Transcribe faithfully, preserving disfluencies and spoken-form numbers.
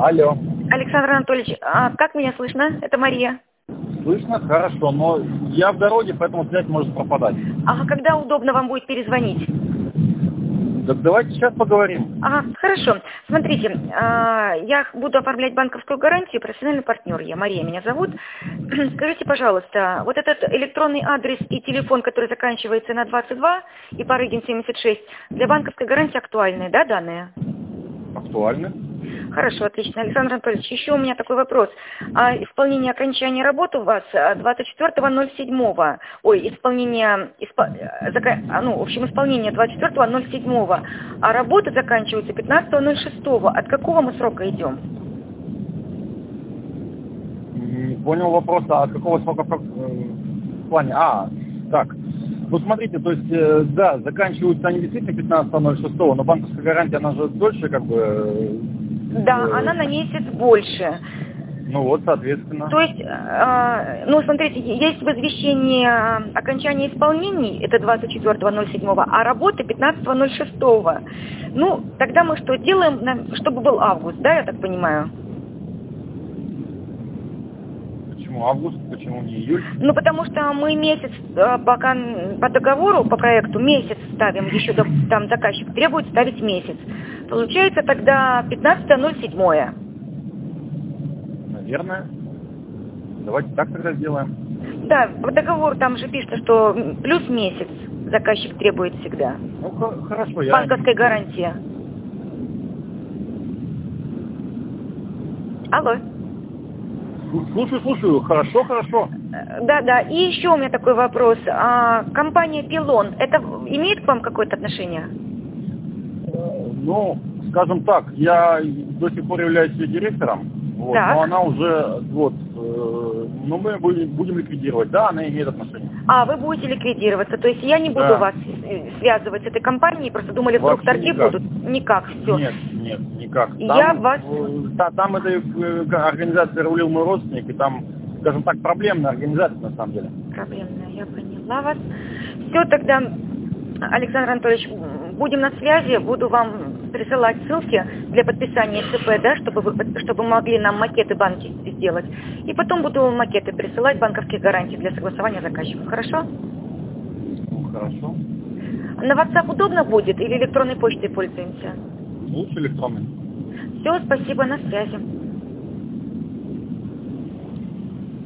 Алло. Александр Анатольевич, а как меня слышно? Это Мария. Слышно? Хорошо, но я в дороге, поэтому связь может пропадать. Ага, когда удобно вам будет перезвонить? Так давайте сейчас поговорим. Ага, хорошо. Смотрите, а, я буду оформлять банковскую гарантию, профессиональный партнер я, Мария меня зовут. Скажите, пожалуйста, вот этот электронный адрес и телефон, который заканчивается на двадцать два и Парыгин семьдесят шесть, для банковской гарантии актуальные, да, данные? Актуально? Хорошо, отлично. Александр Анатольевич, еще у меня такой вопрос. А исполнение окончания работы у вас двадцать четвёртого ноль седьмого. Ой, исполнение, испо, зака, ну, в общем, исполнение двадцать четвёртого ноль седьмого, а работа заканчивается пятнадцатого ноль шестого. От какого мы срока идем? Не понял вопроса, от какого срока в плане? А, так. Ну, смотрите, то есть, э, да, заканчиваются они действительно пятнадцатого ноль шестого, но банковская гарантия, она же дольше, как бы... Э, да, э, она на месяц больше. Ну вот, соответственно. То есть, э, ну, смотрите, есть возвещение окончания исполнений, это двадцать четвёртого ноль седьмого, а работы пятнадцатого ноль шестого. Ну, тогда мы что делаем, чтобы был август, да, я так понимаю? Почему август, почему не июль? Ну, потому что мы месяц пока по договору, по проекту, месяц ставим, еще до, там заказчик требует ставить месяц. Получается тогда пятнадцатое ноль седьмое. Наверное. Давайте так тогда сделаем. Да, по договору там же пишется, что плюс месяц заказчик требует всегда. Ну, хорошо, я... Банковская гарантия. Алло. Слушаю, слушаю. Хорошо, хорошо. Да, да. И еще у меня такой вопрос. А, компания Пилон, это имеет к вам какое-то отношение? Ну, скажем так, я до сих пор являюсь ее директором, вот, но она уже, вот, э, ну мы будем, будем ликвидировать, да, она имеет отношение. А, вы будете ликвидироваться, то есть я не буду да. вас связывать с этой компанией, просто думали, вдруг Вообще торги никак. будут? Никак, все. Нет, нет, никак. Там, Я вас... Там, там этой организацией рулил мой родственник, и там, скажем так, проблемная организация на самом деле. Проблемная, я поняла вас. Все, тогда, Александр Анатольевич, будем на связи, буду вам присылать ссылки для подписания ЦП, да, чтобы вы чтобы могли нам макеты банки сделать. И потом буду макеты присылать банковских гарантий для согласования заказчиков. Хорошо? Ну, хорошо. На WhatsApp удобно будет или электронной почтой пользуемся? Лучше электронный. Все, спасибо, на связи.